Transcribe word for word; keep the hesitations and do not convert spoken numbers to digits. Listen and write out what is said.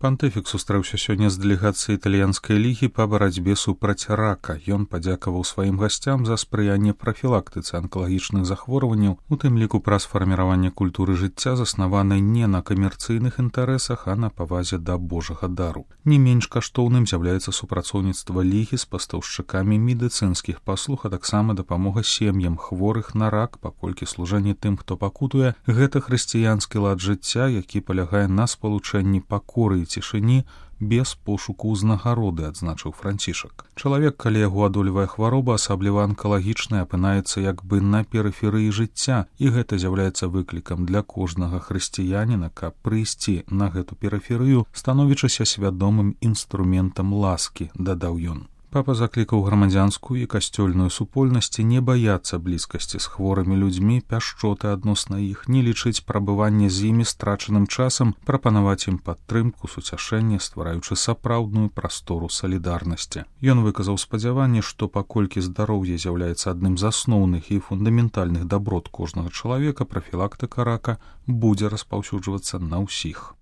Пантыфік сустрэўся сёння з дэлегацыяй італьянскай лігі па барацьбе супраць рака. Ён падзякаваў сваім гасцям за спрыянне прафілактыцы анкалагічных захворванняў, у тым ліку праз фарміраванне культуры жыцця, заснаванай не на камерцыйных інтарэсах, а на павазе да Божага дару. Не менш каштоўным з'яўляецца супрацоўніцтва лігі з пастаўшчыкамі медыцынскіх паслуг, а таксама дапамога сем'ям хворых на рак, паколькі служэнне тым, хто пакутуе, гэта хрысціянскі лад жыцця, які палягае на спалучэнні пакоры і цішыні без пошуку ўзнагароды, адзначыў Францішак. Чалавек, калі яго адолевая хвароба, асабліва анкалагічная, апынаецца як бы на перыферыі жыцця, і гэта з'яўляецца выклікам для кожнага хрысціяніна, каб прыйсці на гэту перыферыю, становячыся свядомым інструментам ласкі, дадаў ён. Папа заклікаў грамадзянскую і касцёльную супольнасці не баяцца блізкасці з хворымі людзьмі, пяшчоты адносна іх, не лічыць прабыванне з імі страчаным часам, прапанаваць ім падтрымку, суцяшэнне, ствараючы сапраўдную прастору салідарнасці. Ён выказаў спадзяванне, што паколькі здароўе з'яўляецца адным з асноўных і фундаментальных даброт кожнага чалавека, прафілактыка рака будзе распаўсюджвацца на ўсіх.